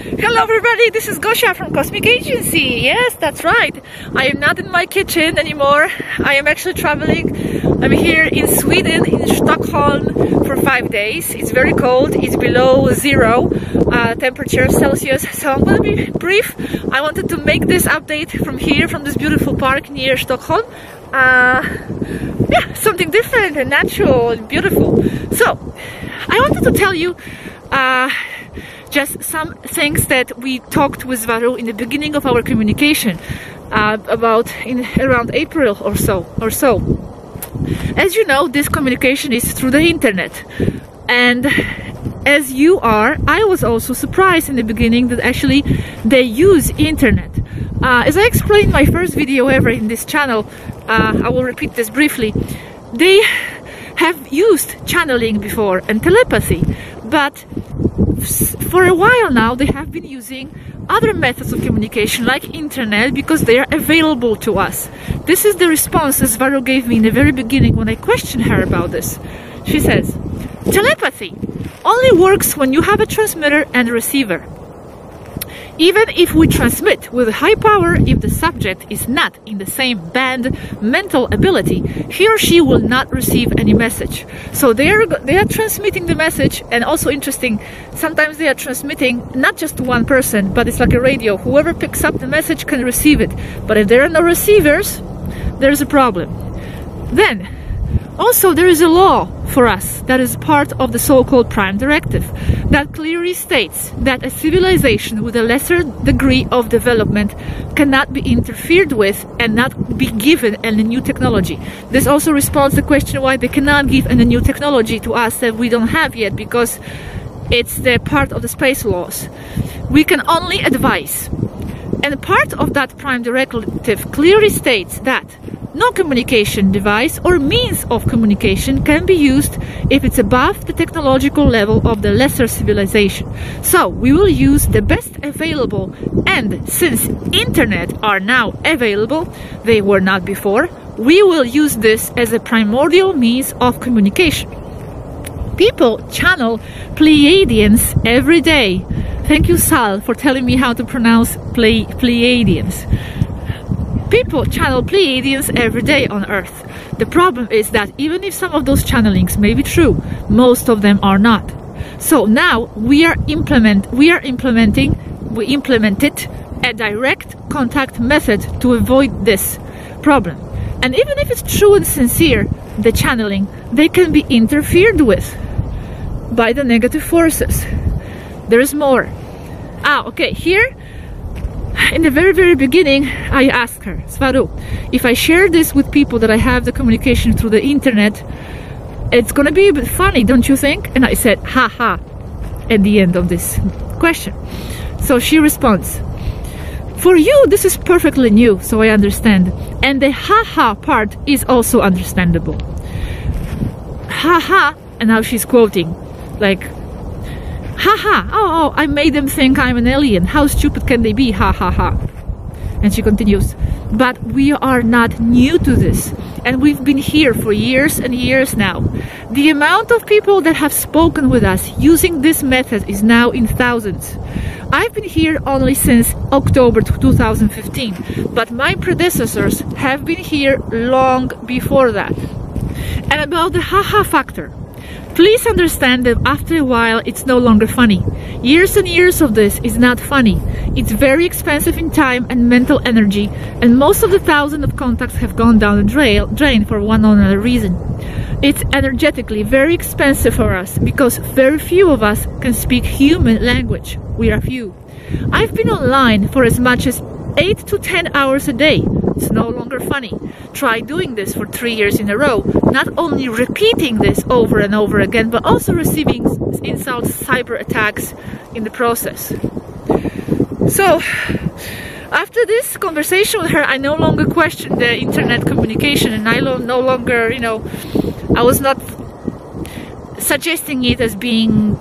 Hello everybody, this is Gosia from Cosmic Agency. Yes, that's right. I am not in my kitchen anymore. I am actually traveling. I'm here in Sweden, in Stockholm for 5 days. It's very cold. It's below 0 temperature Celsius. So I'm going to be brief. I wanted to make this update from here, from this beautiful park near Stockholm. Yeah, something different and natural and beautiful. So I wanted to tell you just some things that we talked with Varu in the beginning of our communication about in around April or so. As you know, this communication is through the internet, and as you are, I was also surprised in the beginning that actually they use internet. As I explained in my first video ever in this channel, I will repeat this briefly. They have used channeling before and telepathy, but for a while now they have been using other methods of communication like internet because they are available to us. This is the response as Varu gave me in the very beginning when I questioned her about this. She says, telepathy only works when you have a transmitter and a receiver. Even if we transmit with high power, if the subject is not in the same band mental ability, he or she will not receive any message. So they are transmitting the message, and also interesting, sometimes they are transmitting not just to one person, but it's like a radio. Whoever picks up the message can receive it. But if there are no receivers, there's a problem. Then, also there is a law for us that is part of the so-called Prime Directive that clearly states that a civilization with a lesser degree of development cannot be interfered with and not be given any new technology. This also responds to the question why they cannot give any new technology to us that we don't have yet, because it's the part of the space laws. We can only advise. And part of that Prime Directive clearly states that no communication device or means of communication can be used if it's above the technological level of the lesser civilization. So we will use the best available, and since internet are now available, they were not before, we will use this as a primordial means of communication. People channel Pleiadians every day. Thank you, Sal, for telling me how to pronounce Pleiadians. People channel Pleiadians every day on Earth. The problem is that even if some of those channelings may be true, most of them are not. So now we implemented a direct contact method to avoid this problem. And even if it's true and sincere, the channeling, they can be interfered with by the negative forces. There is more. Okay, here in the very beginning, I asked her, Svaru, if I share this with people that I have the communication through the internet, it's gonna be a bit funny, don't you think? And I said, haha, at the end of this question. So she responds, for you, this is perfectly new, so I understand. And the haha part is also understandable. Haha, and now she's quoting, like, haha, oh, I made them think I'm an alien. How stupid can they be? Ha ha ha. And she continues, but we are not new to this. And we've been here for years and years now. The amount of people that have spoken with us using this method is now in thousands. I've been here only since October 2015, but my predecessors have been here long before that. And about the haha factor, please understand that after a while it's no longer funny. Years and years of this is not funny. It's very expensive in time and mental energy, and most of the thousands of contacts have gone down the drain for one or another reason. It's energetically very expensive for us because very few of us can speak human language. We are few. I've been online for as much as 8 to 10 hours a day. It's no longer funny. Try doing this for 3 years in a row, not only repeating this over and over again, but also receiving insults, cyber attacks in the process. So, after this conversation with her, I no longer questioned the internet communication, and I no longer, I was not suggesting it as being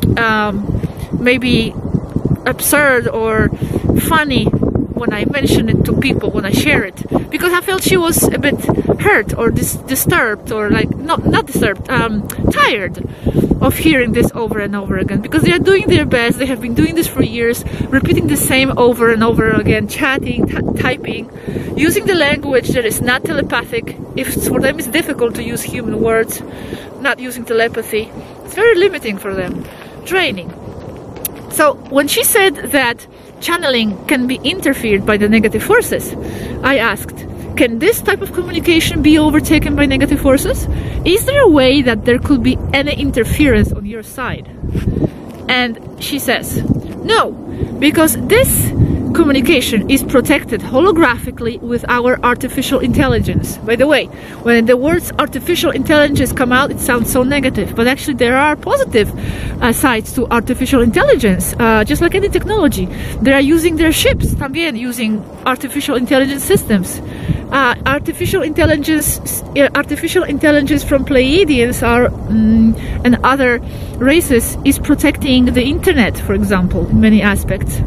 maybe absurd or funny when I mention it to people, when I share it, because I felt she was a bit hurt or disturbed, or like not disturbed, tired of hearing this over and over again, because they are doing their best. They have been doing this for years, repeating the same over and over again, chatting, typing, using the language that is not telepathic. If for them it's difficult to use human words, not using telepathy, it's very limiting for them, draining. So when she said that channeling can be interfered by the negative forces, I asked, can this type of communication be overtaken by negative forces? Is there a way that there could be any interference on your side? And she says, no, because this communication is protected holographically with our artificial intelligence. By the way, when the words artificial intelligence come out, it sounds so negative, but actually there are positive sides to artificial intelligence, just like any technology. They are using their ships, again, using artificial intelligence systems. Artificial intelligence from Pleiadians and other races is protecting the internet, for example, in many aspects.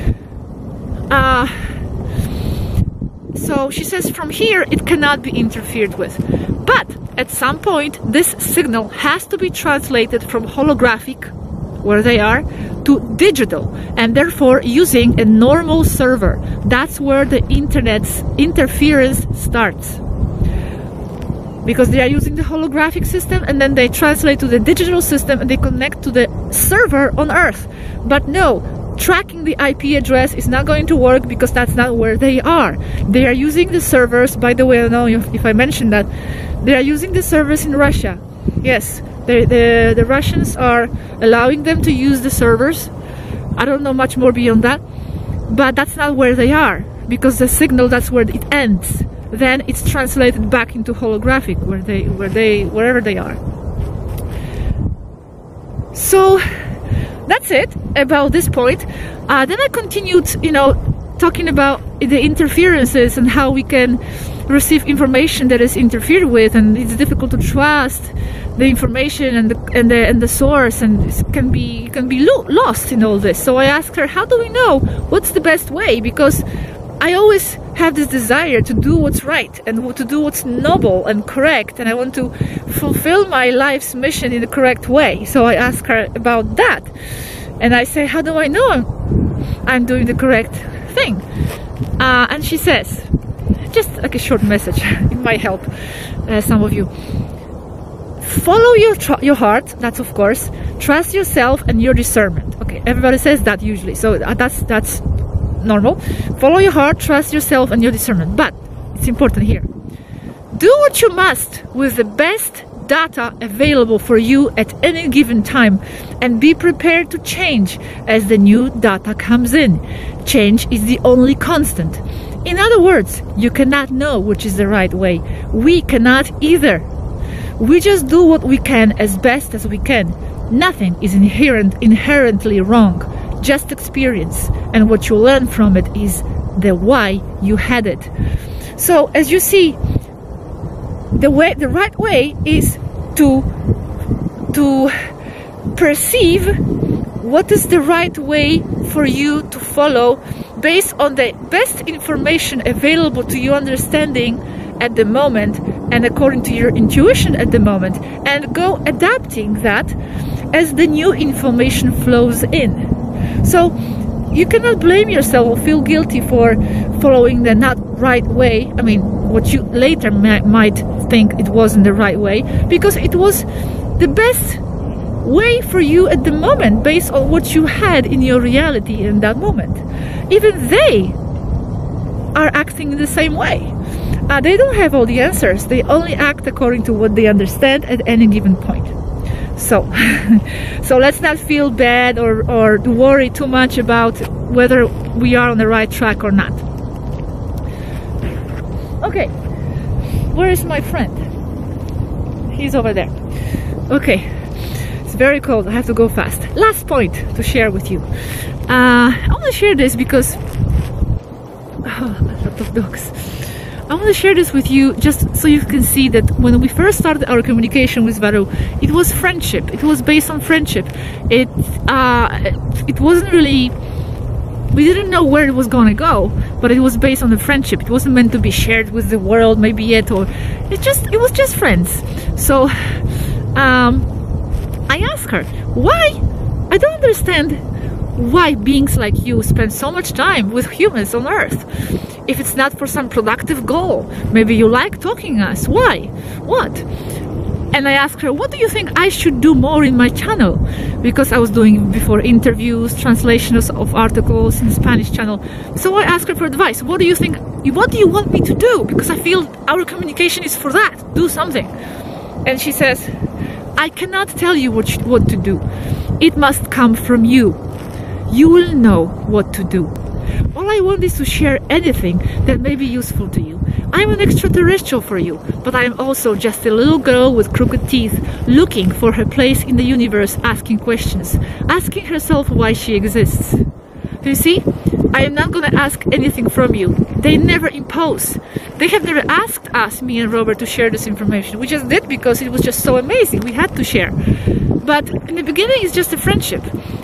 So she says from here it cannot be interfered with, but at some point this signal has to be translated from holographic, where they are, to digital, and therefore using a normal server. That's where the internet's interference starts, because they are using the holographic system and then they translate to the digital system and they connect to the server on Earth. But no, tracking the IP address is not going to work, because that's not where they are. They are using the servers, by the way, I don't know if I mentioned that, they are using the servers in Russia. Yes, the Russians are allowing them to use the servers. I don't know much more beyond that, but that's not where they are, because the signal, that's where it ends. Then it's translated back into holographic, wherever they are. So that's it about this point. Then I continued, talking about the interferences and how we can receive information that is interfered with, and it's difficult to trust the information and the source, and it can be lost in all this. So I asked her, how do we know what's the best way? Because I always have this desire to do what's right and to do what's noble and correct, and I want to fulfill my life's mission in the correct way. So I asked her about that, and I say, how do I know I'm doing the correct thing? And she says, just like a short message, it might help some of you. Follow your heart, that's of course. Trust yourself and your discernment. Okay, everybody says that usually, so that's normal. Follow your heart, trust yourself and your discernment. But it's important here. Do what you must with the best data available for you at any given time, and be prepared to change as the new data comes in. Change is the only constant. In other words, you cannot know which is the right way. We cannot either. We just do what we can as best as we can. Nothing is inherently wrong. Just experience, and what you learn from it is the why you had it. So as you see, the right way is to perceive what is the right way for you to follow based on the best information available to your understanding at the moment and according to your intuition at the moment, and go adapting that as the new information flows in. So you cannot blame yourself or feel guilty for following the not right way. I mean, what you later might think it wasn't the right way, because it was the best way for you at the moment based on what you had in your reality in that moment. Even they are acting in the same way. They don't have all the answers. They only act according to what they understand at any given point. So let's not feel bad or worry too much about whether we are on the right track or not. Okay, where is my friend? He's over there. Okay, it's very cold. I have to go fast. Last point to share with you. I want to share this because a lot of dogs. I want to share this with you just so you can see that when we first started our communication with Varou, it was friendship. It was based on friendship. It wasn't really, we didn't know where it was going to go, but it was based on the friendship. It wasn't meant to be shared with the world maybe yet, or it was just friends. So I ask her, why? I don't understand why beings like you spend so much time with humans on Earth. If it's not for some productive goal, maybe you like talking to us. Why? What? And I asked her, what do you think I should do more in my channel? Because I was doing before interviews, translations of articles in the Spanish channel. So I asked her for advice. What do you think? What do you want me to do? Because I feel our communication is for that. Do something. And she says, I cannot tell you what to do. It must come from you. You will know what to do. All I want is to share anything that may be useful to you. I'm an extraterrestrial for you, but I am also just a little girl with crooked teeth looking for her place in the universe, asking questions, asking herself why she exists. Do you see? I am not going to ask anything from you. They never impose. They have never asked us, me and Robert, to share this information. We just did because it was just so amazing. We had to share. But in the beginning, it's just a friendship.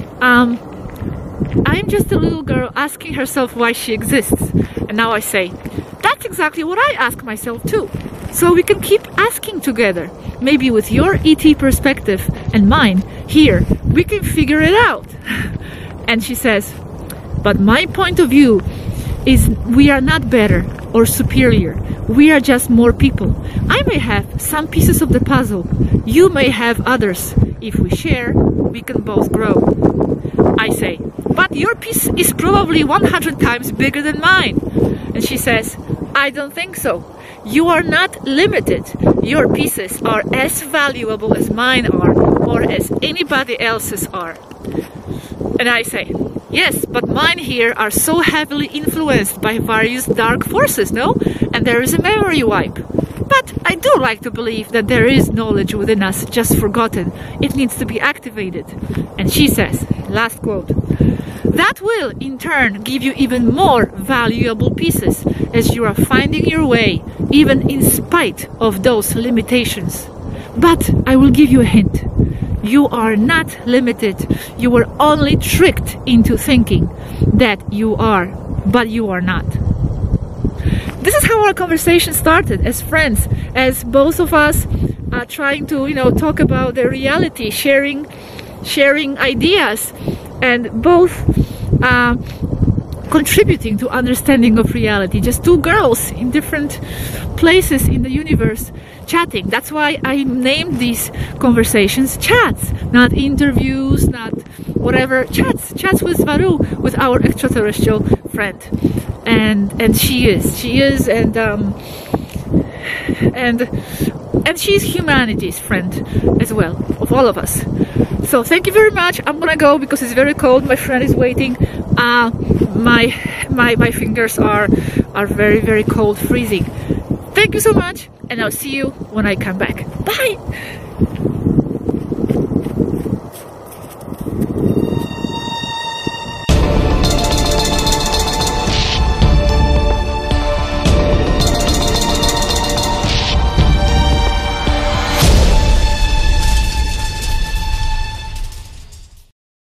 I'm just a little girl asking herself why she exists. And now I say, that's exactly what I ask myself too. So we can keep asking together. Maybe with your ET perspective and mine here, we can figure it out. And she says, but my point of view is we are not better or superior. We are just more people. I may have some pieces of the puzzle. You may have others. If we share, we can both grow. I say, but your piece is probably 100 times bigger than mine. And she says, I don't think so. You are not limited. Your pieces are as valuable as mine are, or as anybody else's are. And I say, yes, but mine here are so heavily influenced by various dark forces, no? And there is a memory wipe. But I do like to believe that there is knowledge within us just forgotten. It needs to be activated. And she says, last quote, that will in turn give you even more valuable pieces as you are finding your way, even in spite of those limitations. But I will give you a hint. You are not limited. You were only tricked into thinking that you are, but you are not. This is how our conversation started, as friends, as both of us are trying to, talk about the reality, sharing ideas, and both contributing to understanding of reality. Just two girls in different places in the universe chatting. That's why I named these conversations chats, not interviews, not whatever. Chats with Varou, with our extraterrestrial friend. And she is, and she's humanity's friend as well, of all of us. So thank you very much. I'm gonna go because it's very cold. My friend is waiting. My fingers are very, very cold, freezing. Thank you so much, and I'll see you when I come back. Bye.